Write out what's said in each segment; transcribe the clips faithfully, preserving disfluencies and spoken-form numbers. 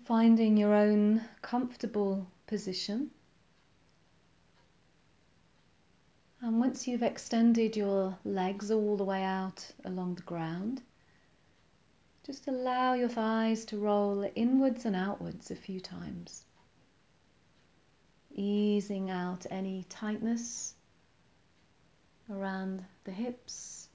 finding your own comfortable position. And once you've extended your legs all the way out along the ground, just allow your thighs to roll inwards and outwards a few times, easing out any tightness around the hips.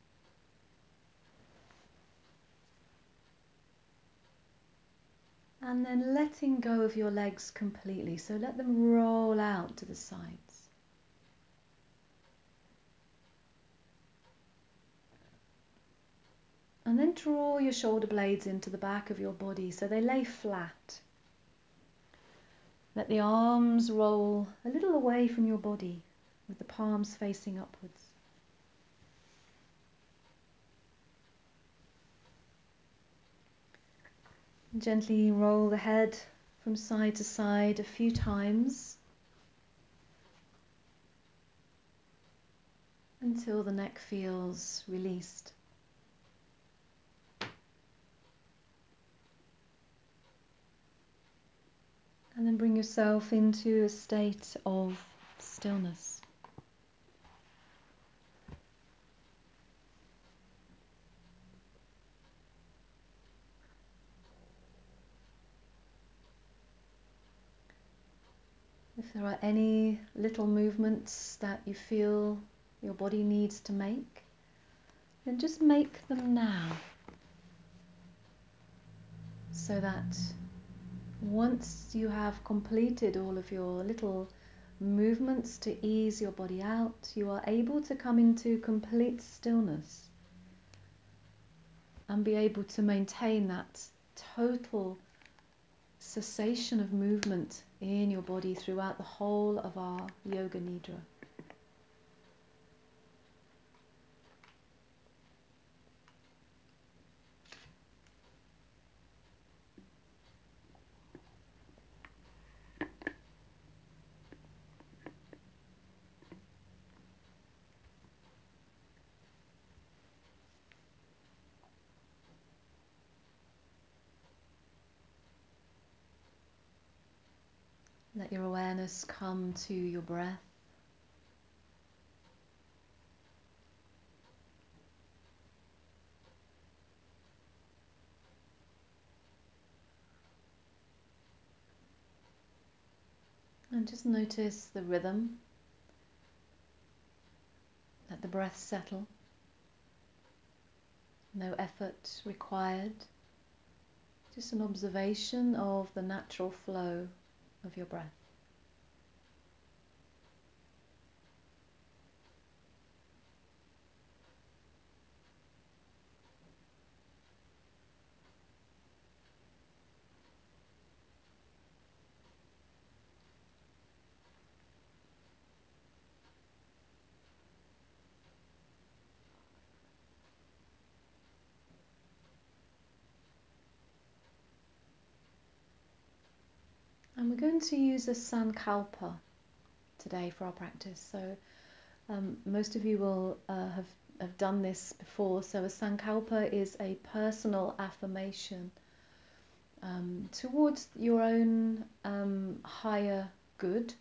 And then letting go of your legs completely, so let them roll out to the sides. And then draw your shoulder blades into the back of your body so they lay flat. Let the arms roll a little away from your body with the palms facing upwards. Gently roll the head from side to side a few times until the neck feels released. And then bring yourself into a state of stillness. If there are any little movements that you feel your body needs to make, then just make them now, so that once you have completed all of your little movements to ease your body out, you are able to come into complete stillness and be able to maintain that total cessation of movement in your body throughout the whole of our Yoga Nidra. Let your awareness come to your breath. And just notice the rhythm. Let the breath settle. No effort required. Just an observation of the natural flow of your breath. And we're going to use a Sankalpa today for our practice. So um, most of you will uh, have, have done this before. So a Sankalpa is a personal affirmation um, towards your own um, higher good.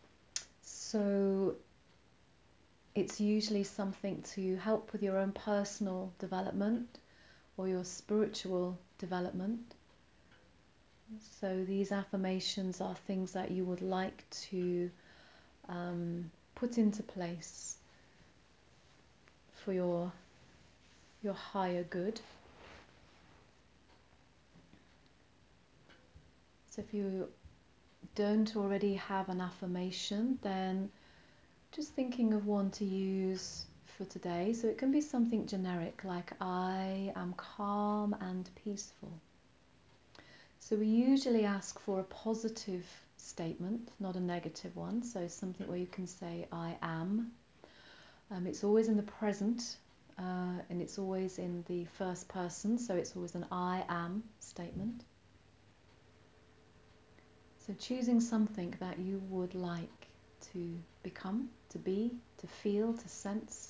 So it's usually something to help with your own personal development or your spiritual development. So these affirmations are things that you would like to um, put into place for your your higher good. So if you don't already have an affirmation, then just thinking of one to use for today. So it can be something generic like I am calm and peaceful. So we usually ask for a positive statement, not a negative one. So something where you can say I am. Um, it's always in the present uh, and it's always in the first person. So it's always an I am statement. So choosing something that you would like to become, to be, to feel, to sense.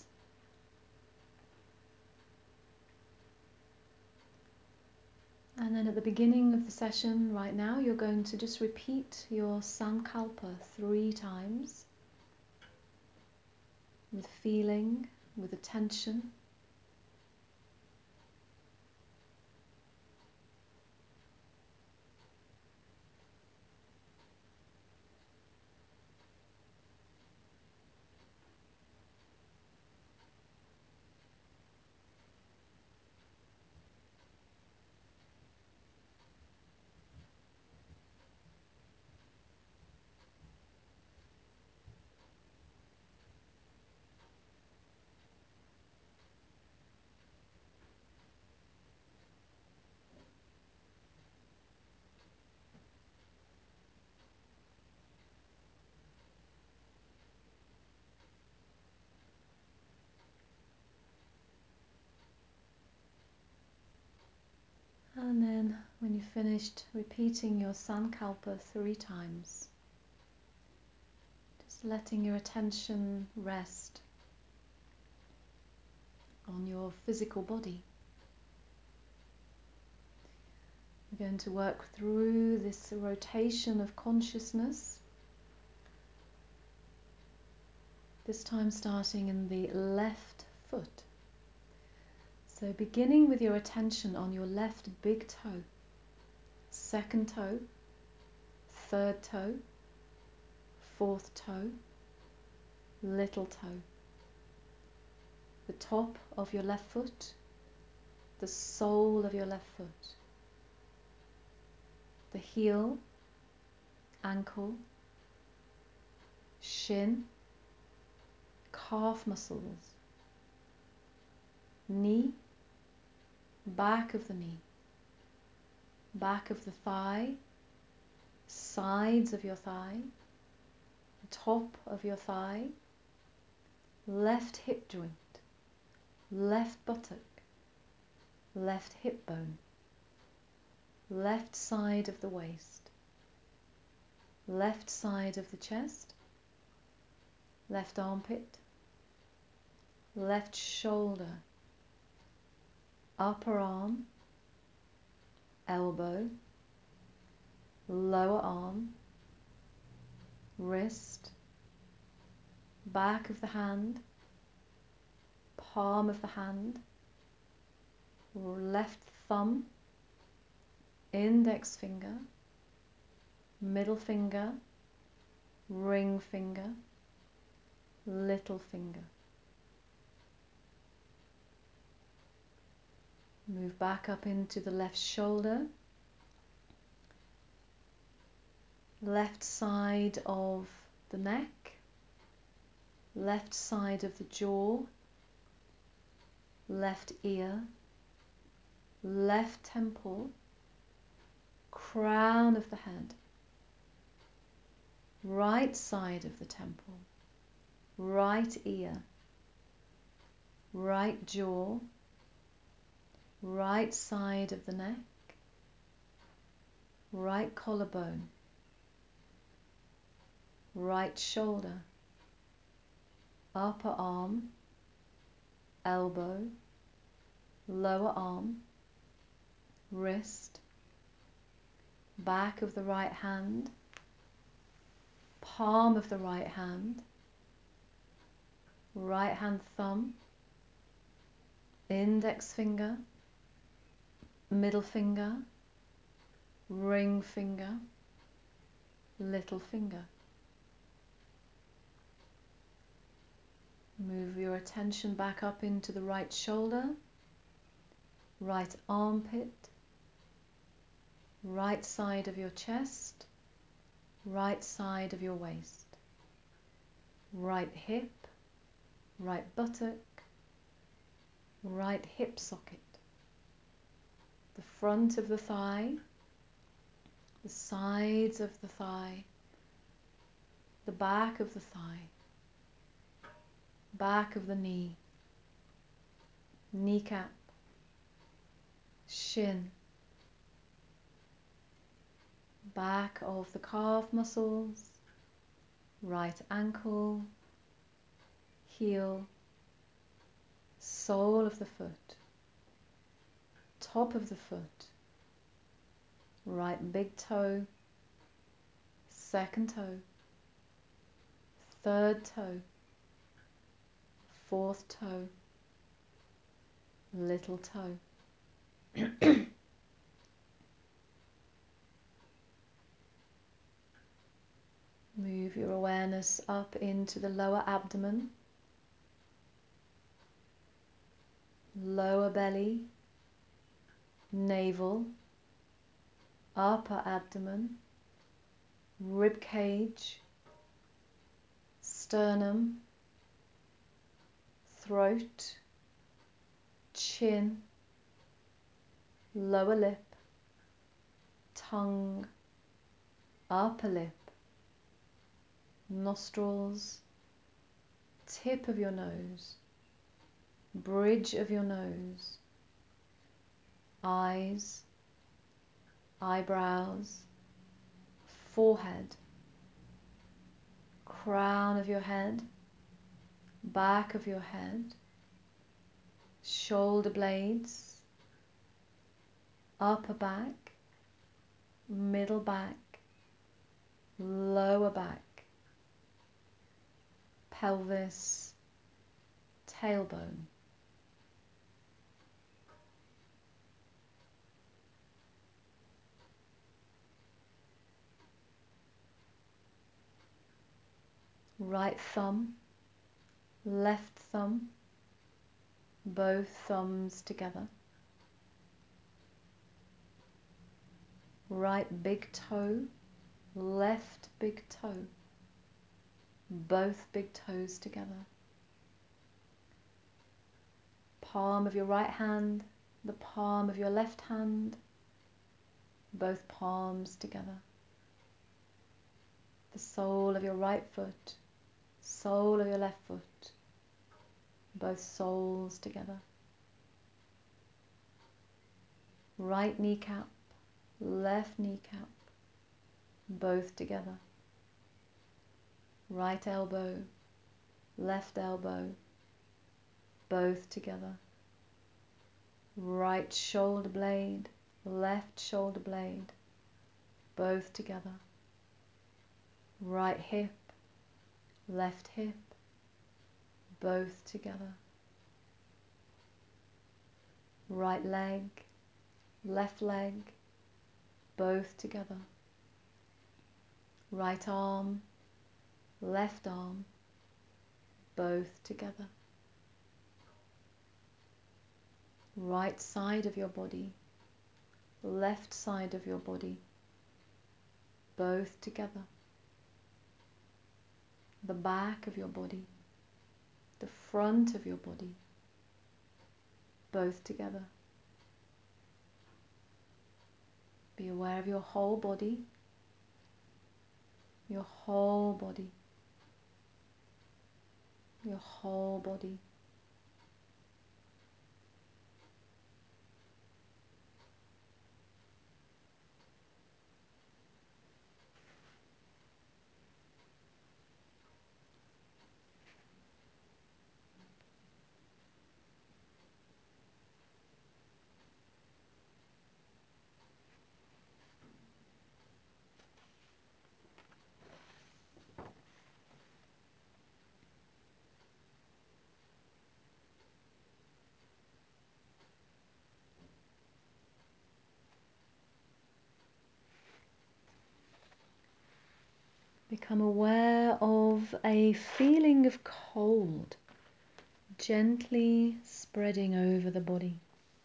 And then at the beginning of the session right now, you're going to just repeat your Sankalpa three times with feeling, with attention. And then when you've finished repeating your Sankalpa three times, just letting your attention rest on your physical body. We're going to work through this rotation of consciousness, this time starting in the left foot. So beginning with your attention on your left big toe, second toe, third toe, fourth toe, little toe. The top of your left foot, the sole of your left foot, the heel, ankle, shin, calf muscles, knee, back of the knee, back of the thigh, sides of your thigh, top of your thigh, left hip joint, left buttock, left hip bone, left side of the waist, left side of the chest, left armpit, left shoulder, upper arm, elbow, lower arm, wrist, back of the hand, palm of the hand, left thumb, index finger, middle finger, ring finger, little finger. Move back up into the left shoulder, left side of the neck, left side of the jaw, left ear, left temple, crown of the head, right side of the temple, right ear, right jaw, right side of the neck, right collarbone, right shoulder, upper arm, elbow, lower arm, wrist, back of the right hand, palm of the right hand, right hand thumb, index finger, middle finger, ring finger, little finger. Move your attention back up into the right shoulder, right armpit, right side of your chest, right side of your waist, right hip, right buttock, right hip socket, the front of the thigh, the sides of the thigh, the back of the thigh, back of the knee, kneecap, shin, back of the calf muscles, right ankle, heel, sole of the foot, top of the foot, right big toe, second toe, third toe, fourth toe, little toe. Move your awareness up into the lower abdomen, lower belly, navel, upper abdomen, rib cage, sternum, throat, chin, lower lip, tongue, upper lip, nostrils, tip of your nose, bridge of your nose, eyes, eyebrows, forehead, crown of your head, back of your head, shoulder blades, upper back, middle back, lower back, pelvis, tailbone. Right thumb, left thumb, both thumbs together. Right big toe, left big toe, both big toes together. Palm of your right hand, the palm of your left hand, both palms together. The sole of your right foot, sole of your left foot, both soles together. Right kneecap, left kneecap, both together. Right elbow, left elbow, both together. Right shoulder blade, left shoulder blade, both together. Right hip, left hip, both together. Right leg, left leg, both together. Right arm, left arm, both together. Right side of your body, left side of your body, both together. The back of your body, the front of your body, both together. Be aware of your whole body, your whole body, your whole body. Become aware of a feeling of cold gently spreading over the body.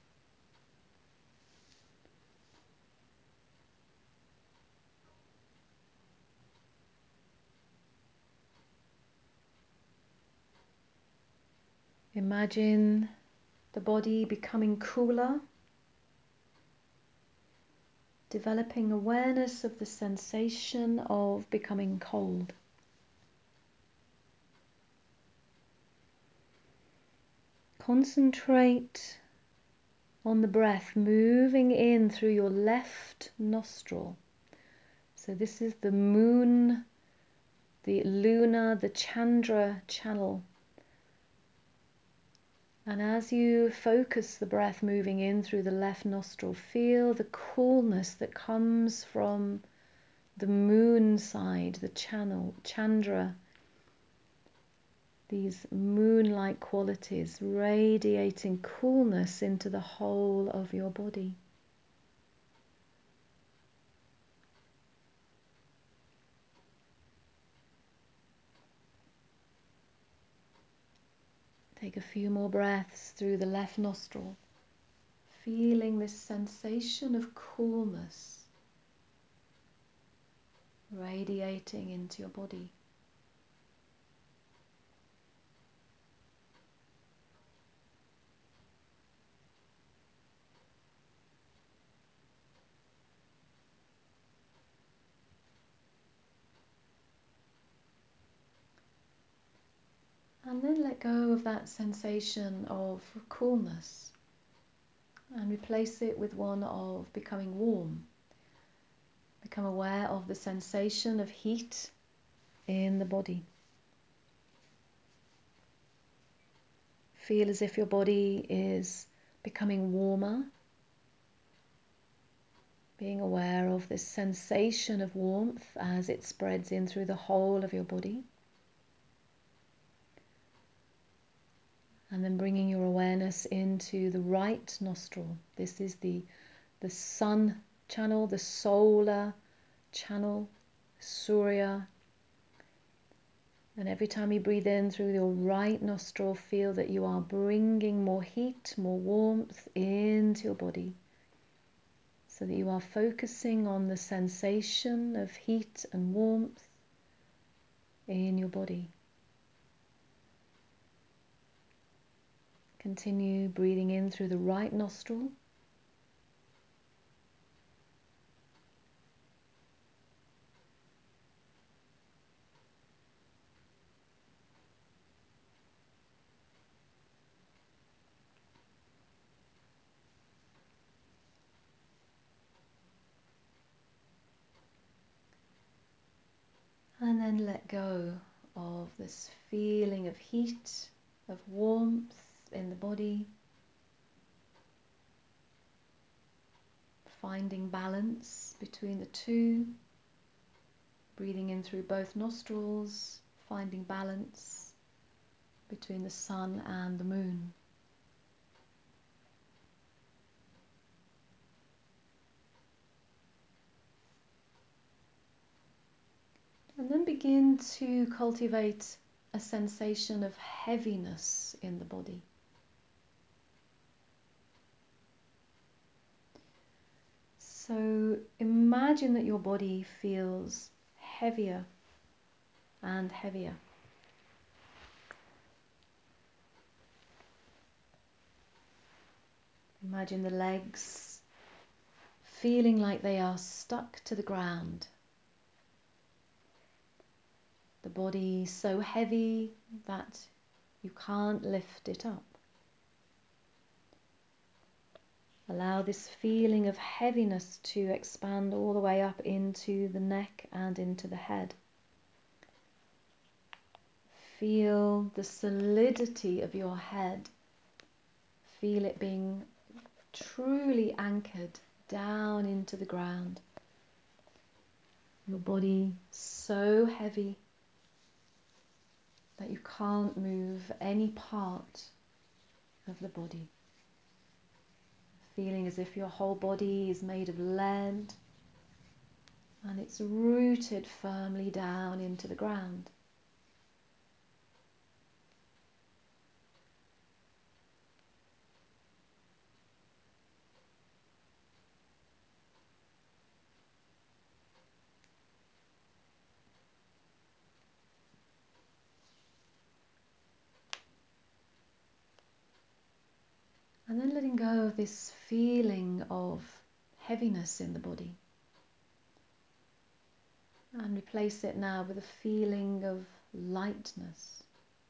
Imagine the body becoming cooler, developing awareness of the sensation of becoming cold. Concentrate on the breath moving in through your left nostril. So this is the moon, the lunar, the Chandra channel. And as you focus the breath moving in through the left nostril, feel the coolness that comes from the moon side, the channel, Chandra, these moon-like qualities radiating coolness into the whole of your body. Take a few more breaths through the left nostril, feeling this sensation of coolness radiating into your body. And then let go of that sensation of coolness and replace it with one of becoming warm. Become aware of the sensation of heat in the body. Feel as if your body is becoming warmer. Being aware of this sensation of warmth as it spreads in through the whole of your body. And then bringing your awareness into the right nostril. This is the, the sun channel, the solar channel, Surya. And every time you breathe in through your right nostril, feel that you are bringing more heat, more warmth into your body. So that you are focusing on the sensation of heat and warmth in your body. Continue breathing in through the right nostril. And then let go of this feeling of heat, of warmth in the body. Finding balance between the two. Breathing in through both nostrils, finding balance between the sun and the moon. And then begin to cultivate a sensation of heaviness in the body. So imagine that your body feels heavier and heavier. Imagine the legs feeling like they are stuck to the ground. The body so heavy that you can't lift it up. Allow this feeling of heaviness to expand all the way up into the neck and into the head. Feel the solidity of your head. Feel it being truly anchored down into the ground. Your body so heavy that you can't move any part of the body. Feeling as if your whole body is made of lead and it's rooted firmly down into the ground. And then letting go of this feeling of heaviness in the body. And replace it now with a feeling of lightness.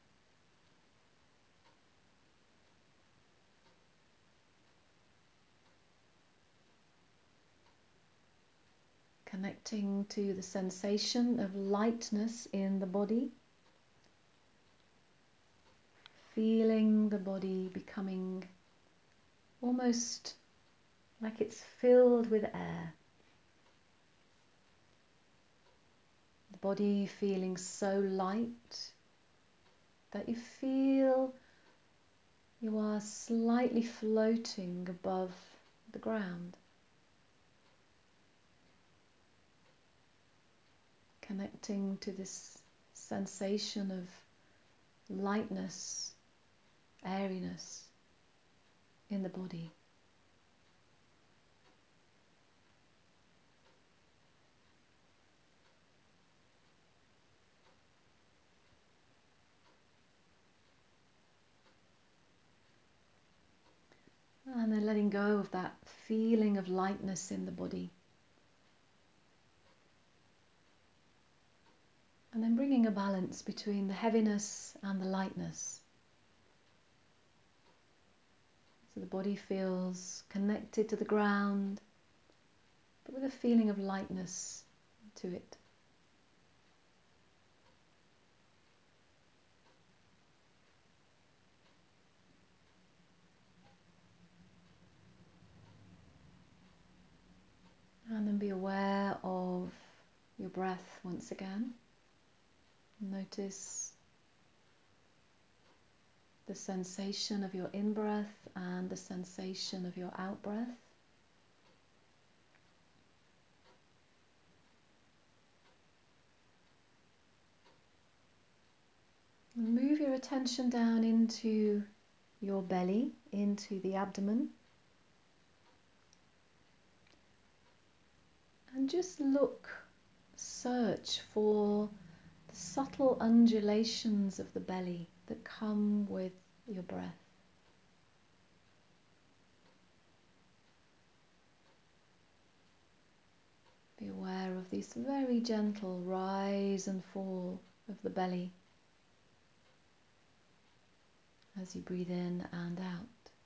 Connecting to the sensation of lightness in the body. feeling the body becoming almost like it's filled with air. The body feeling so light that you feel you are slightly floating above the ground, connecting to this sensation of lightness, airiness in the body. And then letting go of that feeling of lightness in the body. And then bringing a balance between the heaviness and the lightness. So the body feels connected to the ground, but with a feeling of lightness to it. And then be aware of your breath once again. Notice the sensation of your in-breath and the sensation of your out-breath. And move your attention down into your belly, into the abdomen. And just look, search for the subtle undulations of the belly that come with your breath. Be aware of this very gentle rise and fall of the belly as you breathe in and out.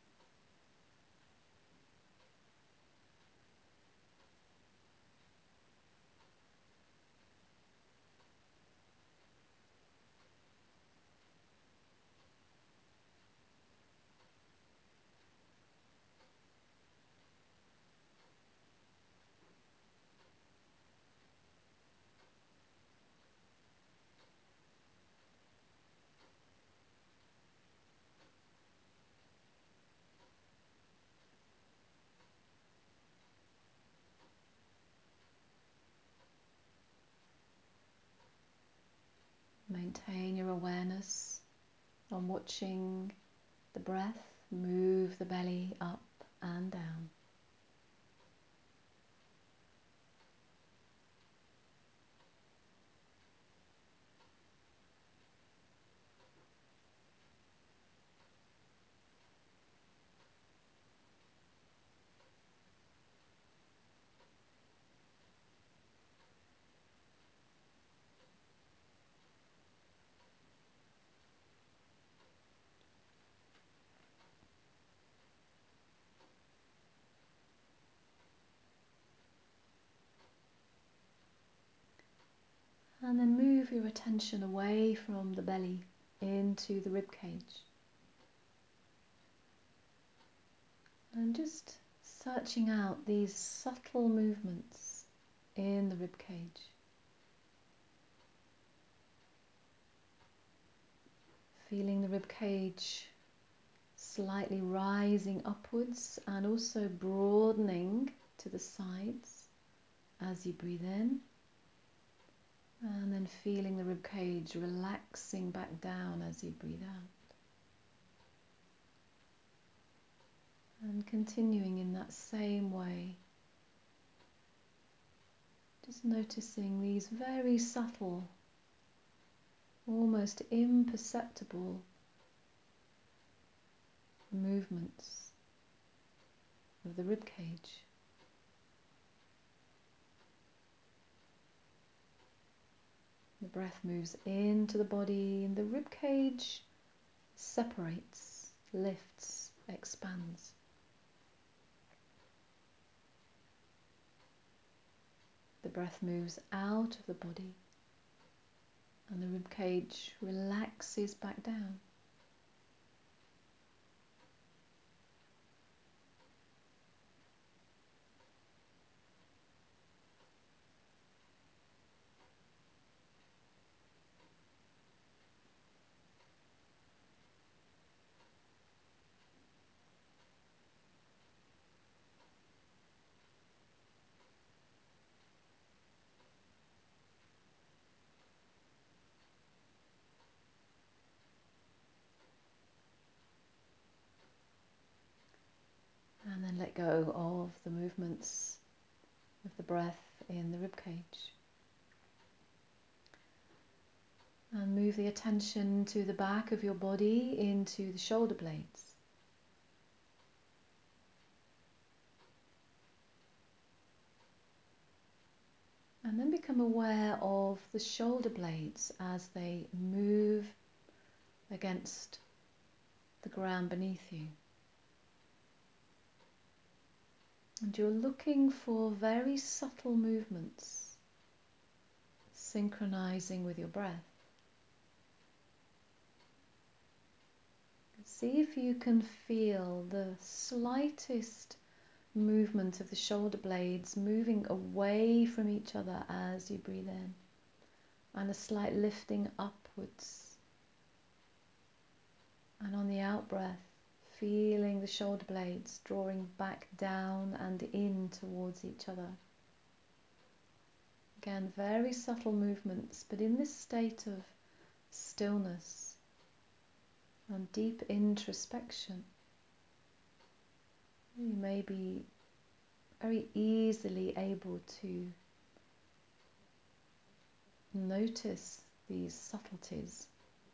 Maintain your awareness on watching the breath move the belly up and down. And then move your attention away from the belly into the rib cage. And just searching out these subtle movements in the rib cage. Feeling the rib cage slightly rising upwards and also broadening to the sides as you breathe in. And then feeling the rib cage relaxing back down as you breathe out. And continuing in that same way. Just noticing these very subtle, almost imperceptible movements of the rib cage. The breath moves into the body and the rib cage separates, lifts, expands. The breath moves out of the body and the rib cage relaxes back down. go of the movements of the breath in the ribcage. And move the attention to the back of your body into the shoulder blades. And then become aware of the shoulder blades as they move against the ground beneath you. And you're looking for very subtle movements, synchronizing with your breath. See if you can feel the slightest movement of the shoulder blades moving away from each other as you breathe in, and a slight lifting upwards. And on the out breath, feeling the shoulder blades drawing back down and in towards each other. Again, very subtle movements, but in this state of stillness and deep introspection, you may be very easily able to notice these subtleties.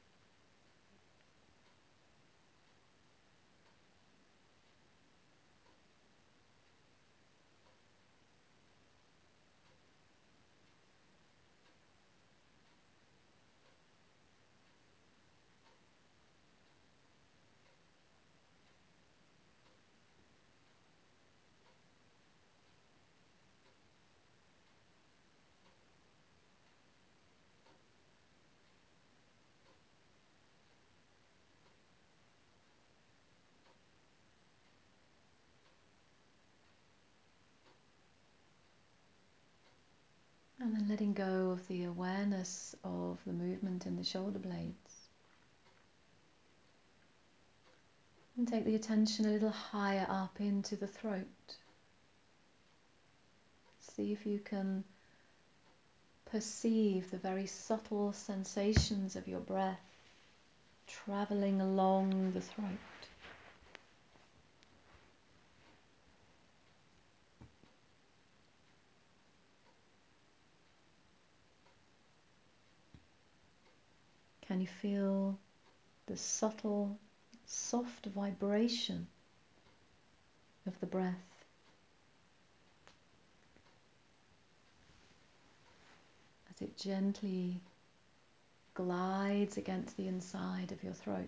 And then letting go of the awareness of the movement in the shoulder blades. And take the attention a little higher up into the throat. See if you can perceive the very subtle sensations of your breath traveling along the throat. Can you feel the subtle, soft vibration of the breath as it gently glides against the inside of your throat?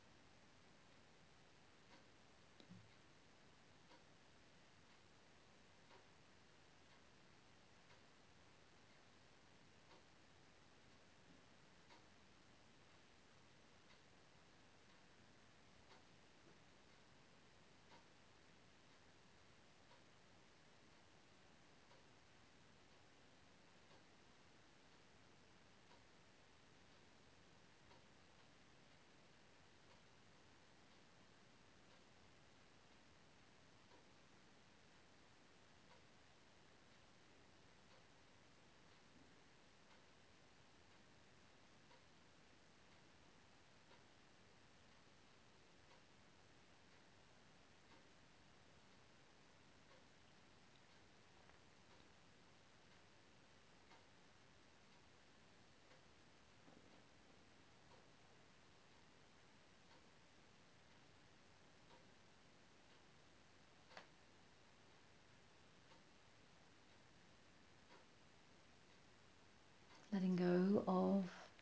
Letting go of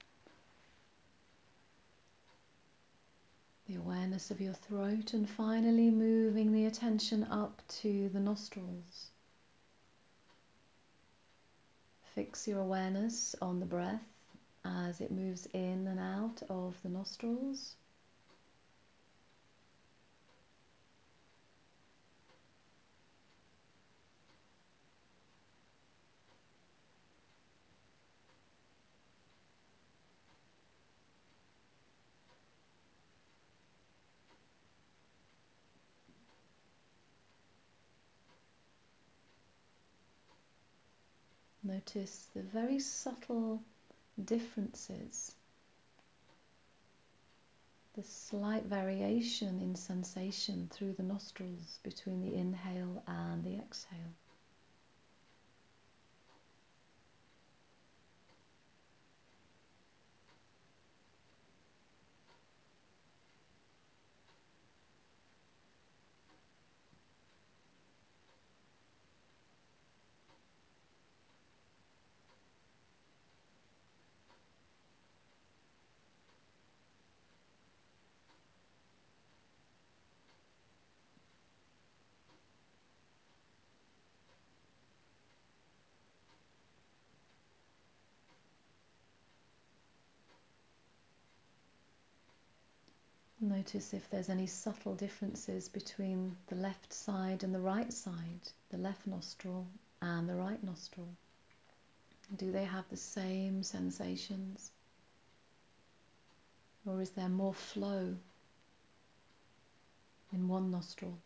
the awareness of your throat, and finally moving the attention up to the nostrils. Fix your awareness on the breath as it moves in and out of the nostrils. Notice the very subtle differences the slight variation in sensation through the nostrils between the inhale and the exhale. Notice if there's any subtle differences between the left side and the right side, the left nostril and the right nostril. Do they have the same sensations? Or is there more flow in one nostril?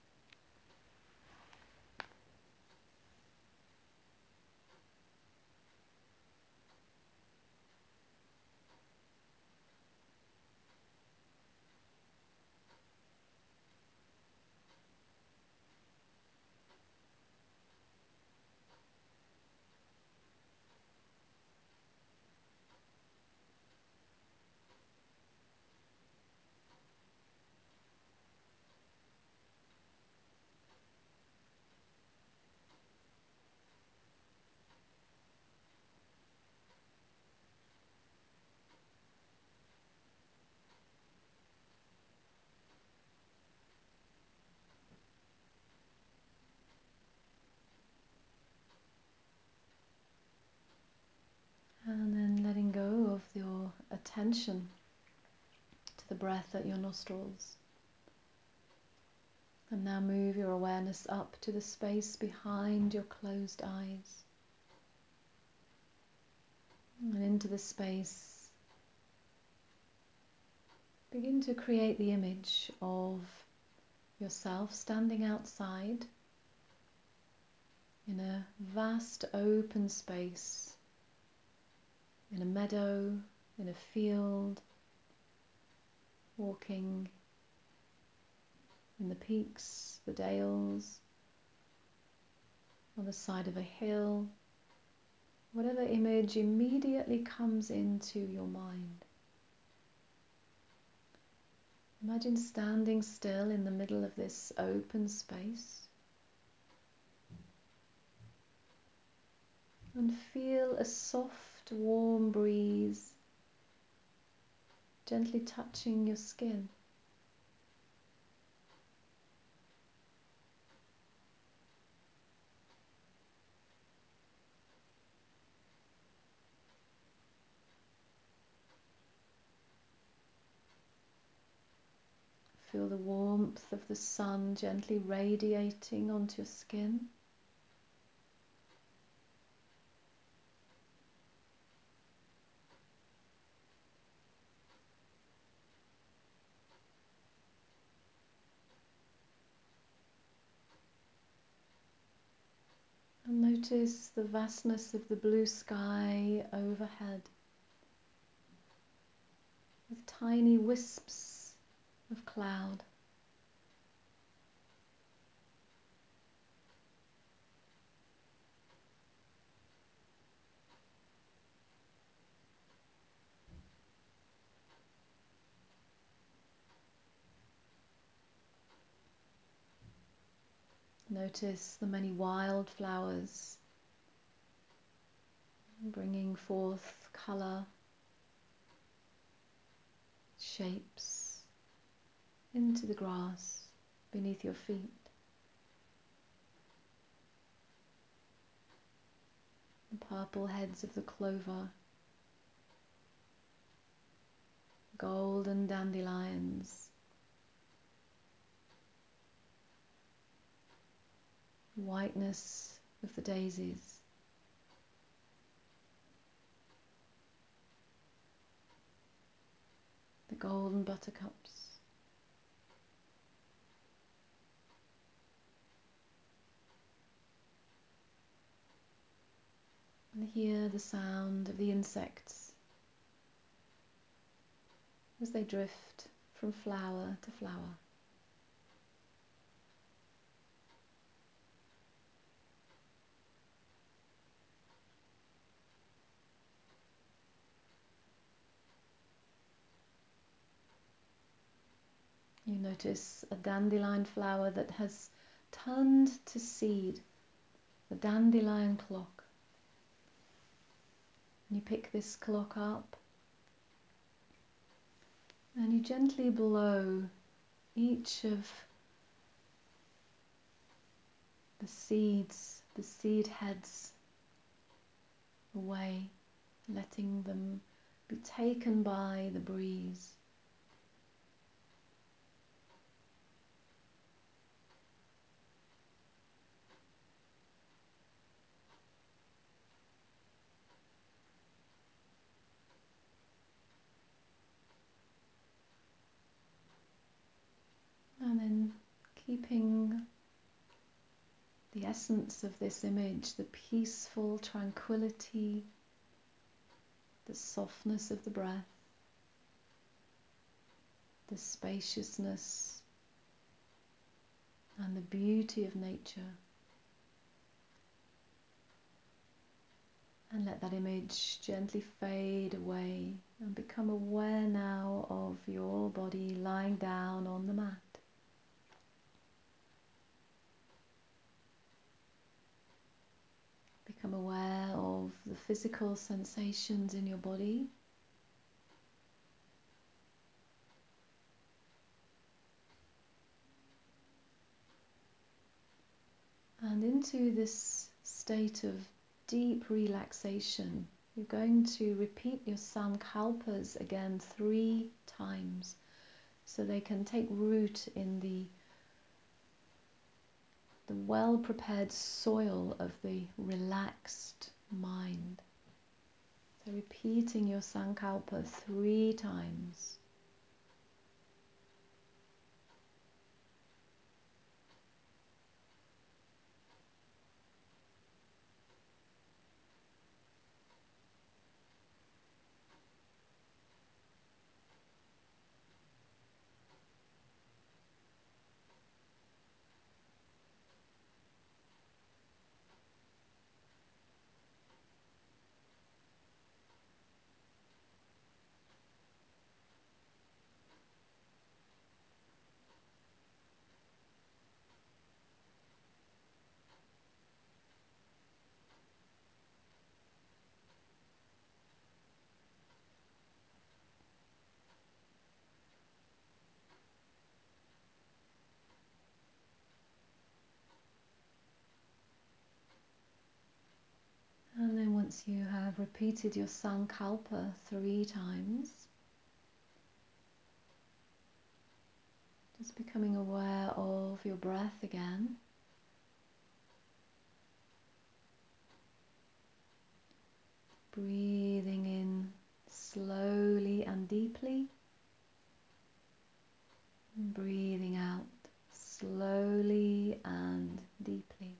And then letting go of your attention to the breath at your nostrils. And now move your awareness up to the space behind your closed eyes. And into the space, begin to create the image of yourself standing outside in a vast open space, in a meadow, in a field, walking in the peaks, the dales, on the side of a hill, whatever image immediately comes into your mind. Imagine standing still in the middle of this open space and feel a soft, warm breeze gently touching your skin. Feel the warmth of the sun gently radiating onto your skin. And notice the vastness of the blue sky overhead, with tiny wisps of cloud. Notice the many wildflowers bringing forth colour, shapes into the grass beneath your feet. The purple heads of the clover, golden dandelions, whiteness of the daisies. The golden buttercups. And hear the sound of the insects as they drift from flower to flower. You notice a dandelion flower that has turned to seed, the dandelion clock. You pick this clock up and you gently blow each of the seeds, the seed heads away, letting them be taken by the breeze. And then keeping the essence of this image, the peaceful tranquility, the softness of the breath, the spaciousness and the beauty of nature. And let that image gently fade away and become aware now of your body lying down on the mat. Become aware of the physical sensations in your body. And into this state of deep relaxation, you're going to repeat your sankalpas again three times so they can take root in the the well-prepared soil of the relaxed mind. So repeating your sankalpa three times. And then once you have repeated your sankalpa three times, just becoming aware of your breath again. Breathing in slowly and deeply. And breathing out slowly and deeply.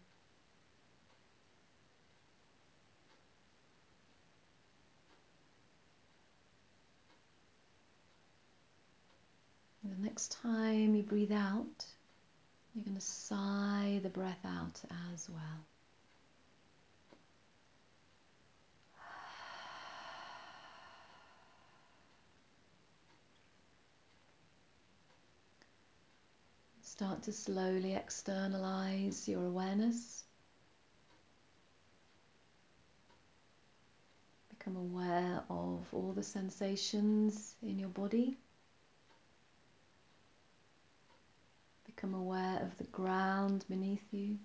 And the next time you breathe out, you're going to sigh the breath out as well. Start to slowly externalize your awareness. Become aware of all the sensations in your body. Become aware of the ground beneath you.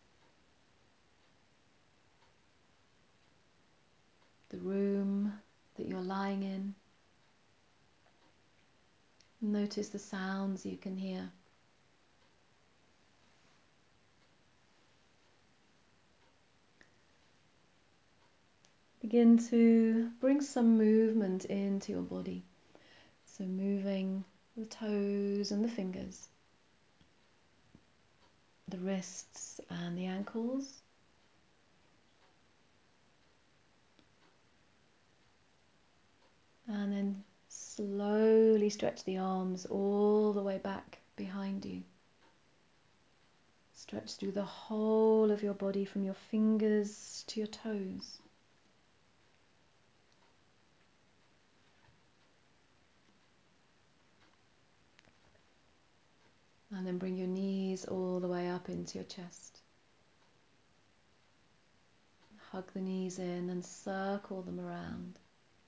The room that you're lying in. Notice the sounds you can hear. Begin to bring some movement into your body. So moving the toes and the fingers, the wrists and the ankles. And then slowly slowly stretch the arms all the way back behind you. Stretch through the whole of your body from your fingers to your toes. And then bring your knees all the way up into your chest. Hug the knees in and circle them around.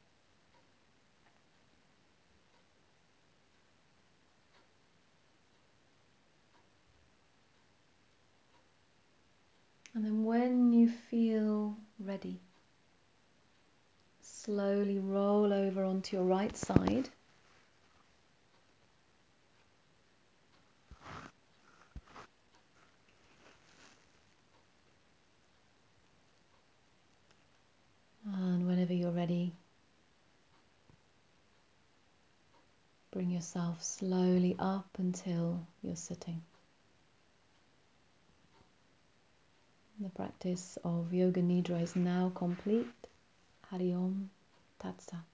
And then when you feel ready, slowly roll over onto your right side. And whenever you're ready, bring yourself slowly up until you're sitting. The practice of Yoga Nidra is now complete. Hari Om Tat Sat.